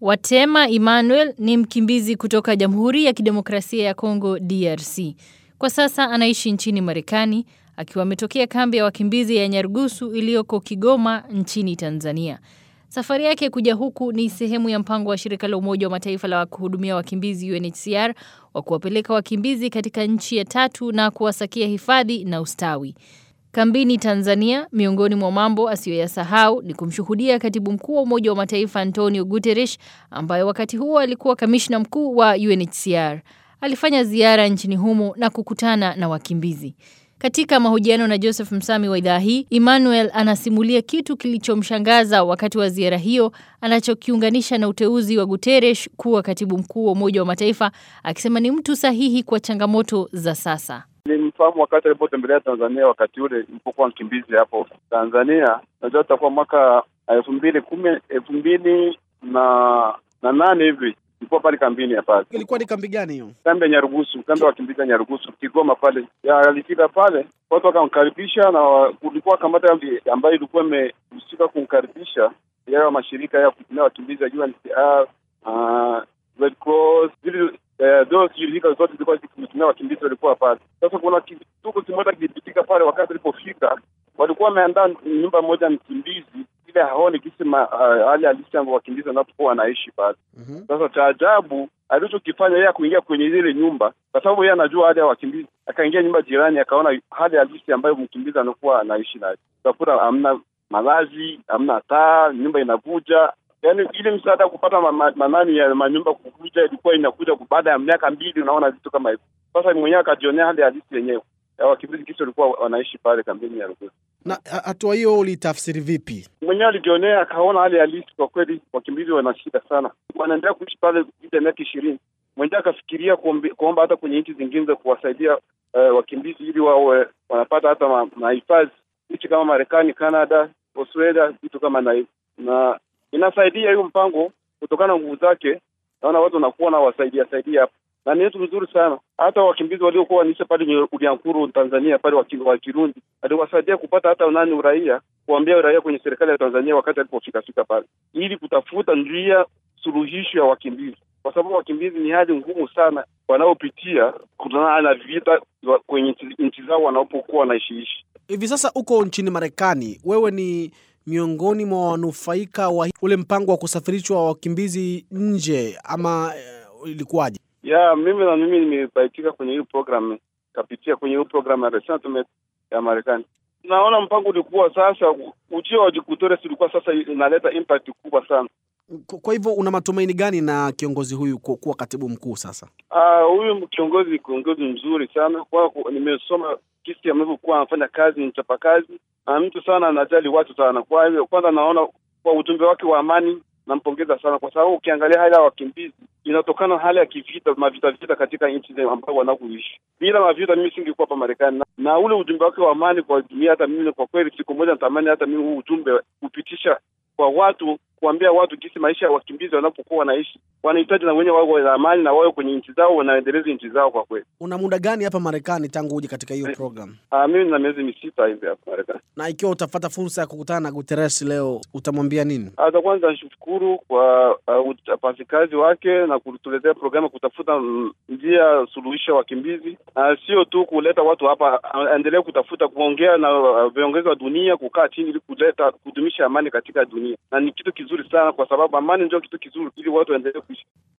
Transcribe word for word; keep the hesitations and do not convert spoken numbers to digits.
Watema Emmanuel ni mkimbizi kutoka Jamhuri ya Kidemokrasia ya Kongo D R C. Kwa sasa anaishi nchini Marekani akiwa ametokea kambi ya wakimbizi ya Nyarugusu iliyoko Kigoma nchini Tanzania. Safari yake kuja huku ni sehemu ya mpango wa shirika la Umoja wa Mataifa la kuhudumia wakimbizi U N H C R wa kuwapeleka wakimbizi katika nchi ya tatu na kuwasakia hifadhi na ustawi. Kambini Tanzania, miongoni mwa mambo asiyoyasahau ni kumshuhudia Katibu Mkuu wa Umoja wa Mataifa Antonio Guterres, ambaye wakati huo alikuwa kamishna mkuu wa U N H C R. Alifanya ziara nchini humo na kukutana na wakimbizi. Katika mahojiano na Joseph Msami wa idhaa hii, Emmanuel anasimulia kitu kilichomshangaza wakati wa ziara hiyo, anachokiunganisha na uteuzi wa Guterres kuwa Katibu Mkuu wa Umoja wa Mataifa, akisema ni mtu sahihi kwa changamoto za sasa. Nilimfahamu wakati alipotembelea Tanzania, wakati ule nilipokuwa mkimbizi hapo Tanzania. Najua itakuwa mwaka elfu mbili kumi, elfu mbili na nane hivi. Nilikuwa pale kambini hapa. Ilikuwa ni kambi gani hiyo? Kambi ya Nyarugusu, kambi ya wakimbizi ya Nyarugusu, Kigoma pale. Ya alifika pale, watu wakamkaribisha na kulikuwa kamati ambayo ilikuwa imehusika kumkaribisha yao mashirika ya kuhudumia wakimbizi ya U N H C R, uh, Red Cross, zile Eh, those shirika zote zilikuwa zikitumia wakimbizi walikuwa pale. Sasa kuna kitu kimoja kilipitika pale wakati alipofika. Walikuwa wameandaa nyumba moja mkimbizi ile haoni kisi hali halisi ambayo wakimbizi wanapokuwa wanaishi pale. Mm-hmm. Sasa cha ajabu alichokifanya yeye kuingia kwenye ile nyumba, kwa sababu yeye anajua hali ya wakimbizi, akaingia nyumba jirani akaona hali halisi ambayo mkimbizi anakuwa anaishi nayo. Utakuta hamna malazi, hamna taa, nyumba inavuja. Yaani ile msaada kupata manani ya manyumba kukuja ilikuwa inakuja baada ya miaka mbili, unaona vitu kama hivyo. Sasa mwenyewe akajionea hali halisi yenyewe ya wakimbizi kisha walikuwa wanaishi pale kambini ya Rugusu. Na hatua hiyo ulitafsiri vipi? Mwenyewe alijionea akaona hali halisi, kwa kweli wakimbizi wana shida sana. Wanaendelea kuishi pale kwa miaka ishirini. Mwenyewe akafikiria kuomba hata kwenye nchi zingine za kuwasaidia uh, wakimbizi ili wao wanapata hata mahifadhi nchi kama Marekani, Canada, Australia, vitu kama na hivyo. Na inasaidia hiyo mpango kutokana na nguvu zake. Naona watu wanakuwa na wasaidia saidia hapa. Na ni kitu nzuri sana. Hata wakimbizi waliokuwa wanaishi pale Uliankuru Tanzania pale wa Kirundi, aliwasaidia kupata hata nani uraia, kuambia uraia kwenye serikali ya Tanzania wakati alipofika fika pale. Ili kutafuta njia suluhisho ya wakimbizi. Kwa sababu wakimbizi ni hali ngumu sana wanaopitia kutokana na vita kwenye nchi zao wanapokuwa wanaishi. Hivi sasa uko nchini Marekani, wewe ni miongoni mwa wanufaika wa ule mpango wa kusafirishwa wakimbizi nje ama uh, ilikuwaje? Ya mimi na mimi nimebaitika kwenye hiyo program, kapitia kwenye hiyo program ya resettlement ya Marekani. Naona mpango ulikuwa sasa ujio wa Guterres ulikuwa sasa inaleta impact kubwa sana. Kwa hivyo una matumaini gani na kiongozi huyu kuwa katibu mkuu sasa? Ah, uh, huyu kiongozi kiongozi mzuri sana. Kwa nimesoma kisi amevyokuwa anafanya kazi, ni mchapakazi. Na mtu sana anajali watu sana. Kwa hivyo kwanza naona kwa ujumbe wake wa amani nampongeza sana, kwa sababu ukiangalia hali ya wakimbizi inatokana hali ya kivita, mavita vita katika nchi zao ambapo wanakuishi. Bila mavita mimi singekuwa hapa Marekani. Na, na ule ujumbe wake wa amani kwa dunia, hata mimi kwa kweli siku moja natamani hata mimi huu ujumbe kupitisha kwa watu, kuambia watu jinsi maisha ya wakimbizi wanapokuwa wanaishi. Wanahitaji na wenyewe wao wa amani na wao kwenye nchi zao wanaendeleza nchi zao kwa kweli. Una muda gani hapa Marekani tangu uje katika hiyo program? Ah, mimi na miezi misita hivi hapa Marekani. Na ikiwa utapata fursa ya kukutana na Guterres leo, utamwambia nini? Hata kwanza nishukuru kwa uh, utapasikazi wake na kutuletea programu kutafuta njia suluhisho wakimbizi. Uh, sio tu kuleta watu hapa, endelee kutafuta kuongea na uh, viongozi wa dunia, kukaa chini ili kuleta kudumisha amani katika dunia. Na ni kitu kizuri sana kwa sababu amani ndio kitu kizuri ili watu waendelee kuishi